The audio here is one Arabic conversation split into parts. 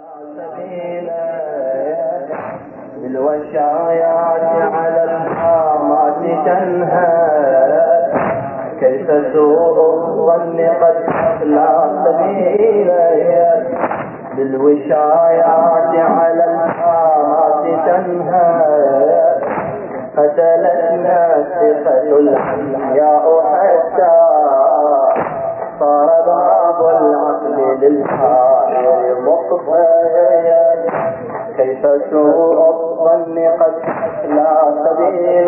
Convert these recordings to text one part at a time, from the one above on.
بالوشايات على الحامات تنهى كيف سوء الظن قد لا سبيل بالوشايات على الحامات تنهى قتلتنا ثقة الحياء حتى صار باب العقل للحائر مقفى كيف سوء الظن قد لا سبيل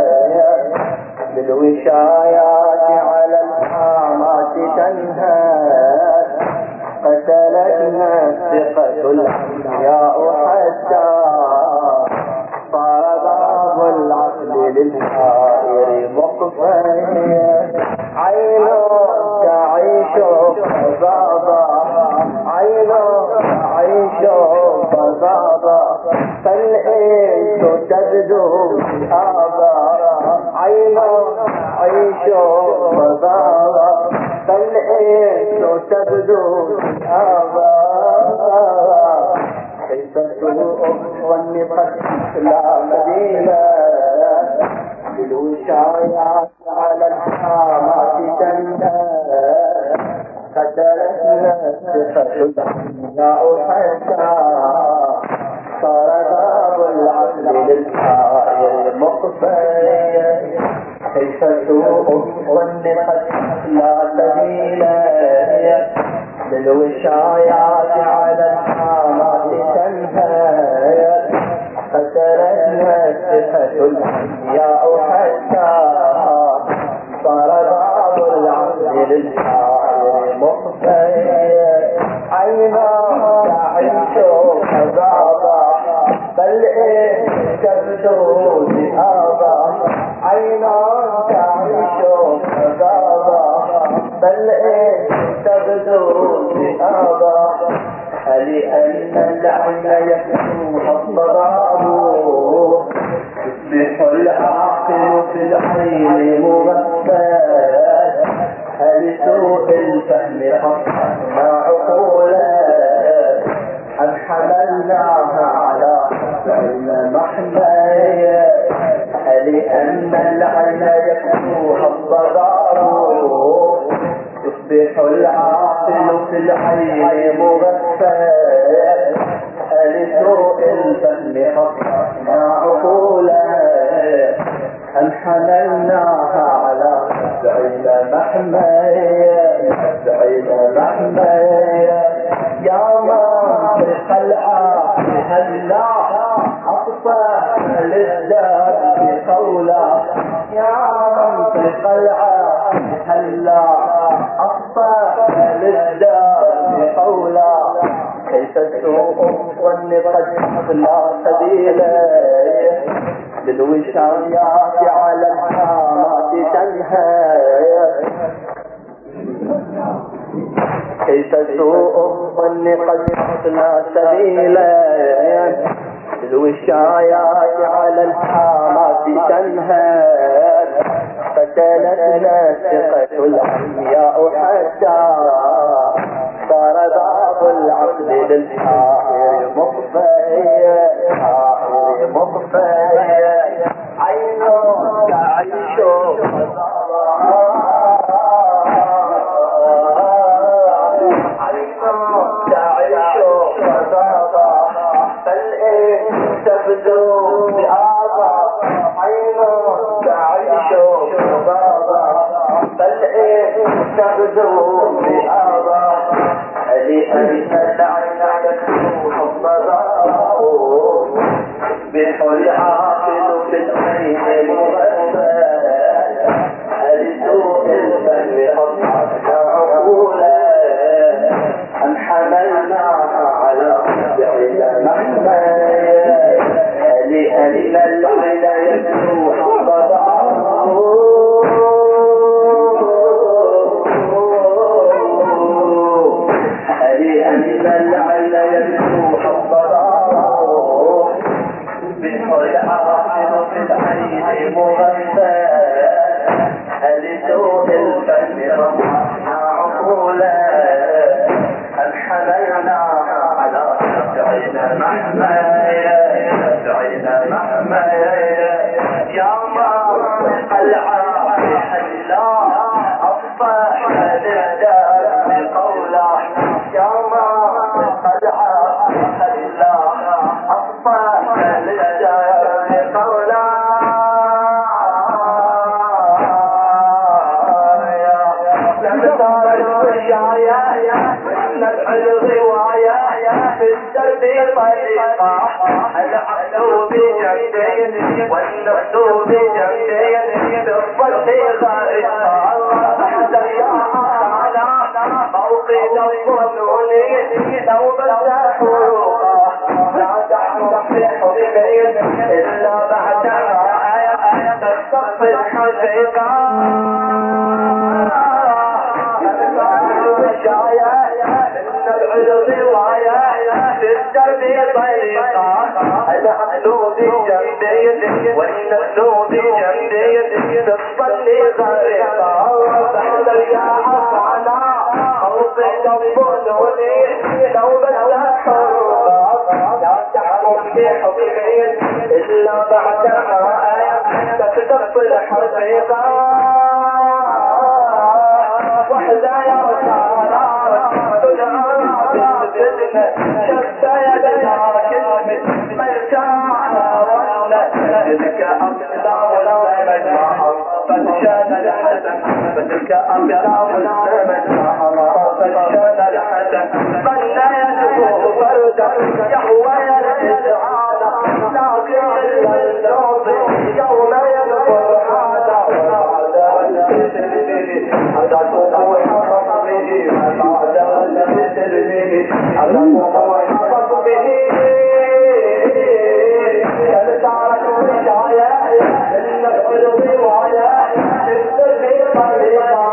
بالوشايات على الحامات تنهى قتلتنا ثقة الحياء حتى صار باب العقل للحائر مقفى عينه تعيش فضاضا عينه تعيش فضاضا فالإنس تبدو بآبا عينه تعيش فضاضا فالإنس تبدو بآبا كيف سوء الظن قد لا مدينة بالوشايات على الحامات تنهى قتلتنا ثقة الحياء حتى صار باب العقل للحائر مقفى كيف سوء الظن قد لا سبيل بالوشايات على الحامات تنهى قتلتنا ثقة الحياء حتى صار باب العقل للحائر مقفى عيناه تعيش فضاضا بل إن تبدو ذئابا عيناه تعيش فضاضا بل إن تبدو ذئابا لأن العين يكفوها الضراب يصبح العاقل في العين مغفى لسوء الفهم خطأنا عقولا أم حملناها على علم محمايا لأن العين يكفوها الضراب يصبح العاقل في العين مغفى لسوء الفهم خطأنا عقولا أم حملناها على سبعين محمايا سبعين محمايا يا منطق العاقل هلا أقصى للدار بقولا يا منطق العاقل هلا أقصى للدار بقولا كيف سوء الظن قد لا سبيل بالوشايات على الحامات تنهى كيف سوء الظن قد لا سبيل بالوشايات على الحامات تنهى قتلتنا ثقة الحياء حتى صار باب العقل للحائر مقفى مقفى عينه تعيش عينه تعيش فضاضا فالإن تبدو بآبا عينه تعيش فضاضا فالإن تبدو بآبا لأن العين يكفوها الضراب يصبح العاقل في العين مغفى لسوء الفهم خطأنا عقولا أم حملناها على سبعين محمايا لأن العين يكفوها الضراب لأن العين يكفوها الضراب يصبح العاقل في العين مغفى لسوء الفهم خطأنا عقولا أم حملناها على محمية سعينا محمية يا مار قلعة حلا أصبح للدار بقوله يا مار قلعة حلا أصبح للدار بقوله لمدار الوشاية من الحلو رواية في الدرب طريقة العقل بجنبين والنفس بجنبين بالظل غارقة احذر يا عقانا موقد الظنون لو بدا حروقه لا تحكم في حكمين الا بعدها تصف الحقيقة إن العلم رواية في الدرب طريقة العقل بجنبين والنفس بجنبين بالظل غارقة فاحذر يا عقانا موقد الظنون لو بدا حروقه لا تحكم بحكمين إلا بعدها تكتب الحقيقة وحدة يا رسالة تدعى بالبدن شفت يدنا كلمة ملكاها ظنة تلك أقدام الزمن ما أنصفت شان الحسن فتلك أقدام الزمن ما أنصفت شان الحسن ظن يدعو فردا يهوى الإذعان لكن المنصوب يوم ينظر هذا أردتم وحفظ به بعد التلميذ أردتم وحفظ به كالتعرف الشعية إن العلم رواية التلميذ طريقة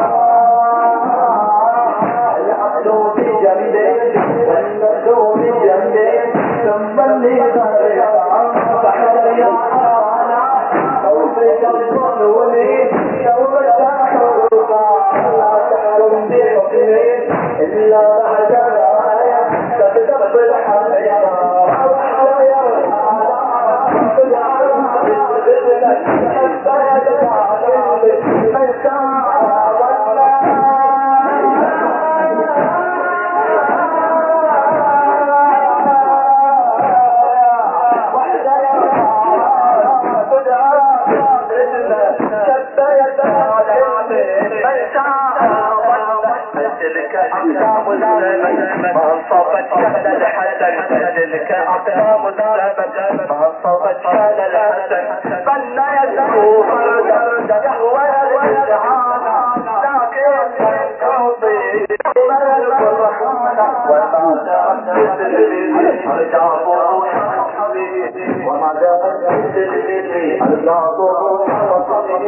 العقل بجنبين والنفس بجنبين ثم اللي طريقة فاحذر يا عقانا توفيق الظنون يوم التحرقة لا تحكم بحكمين إلا بعد رأية تكتب الحقيقة وحده يرحانا تدعى بالبدن حتى يدعى من ساعة ظلنا وحده يرحانا تدعى تلك أقدام الزمن ما انصفت شان الحسن تلك أقدام الزمن ما انصفت شان الحسن ظن يده فردا يهوى الإذعان لكن من توطي يوم البرهان وما أرجعه حقه وما أرجعه حقه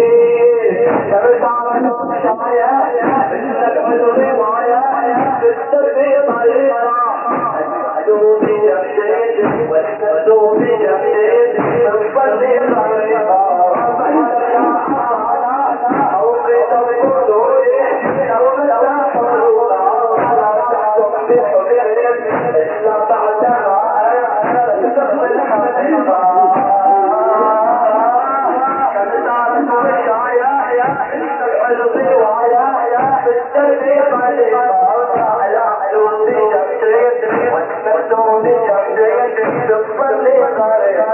كرجعنا شعيا إن العلم رواية في الدرب طريقة العلو بجنبين والنفس بجنبين بالظل غارقة فاحذر يا عقانا موقد الظنون لو بدا حروقه لا تحكم بحكمين إلا بعدها تكتب الحقيقة كالتعرف الشعية إن العلم رواية في الدرب طريقة العقل بجنبين والنفس بجنبين بالظل غارقة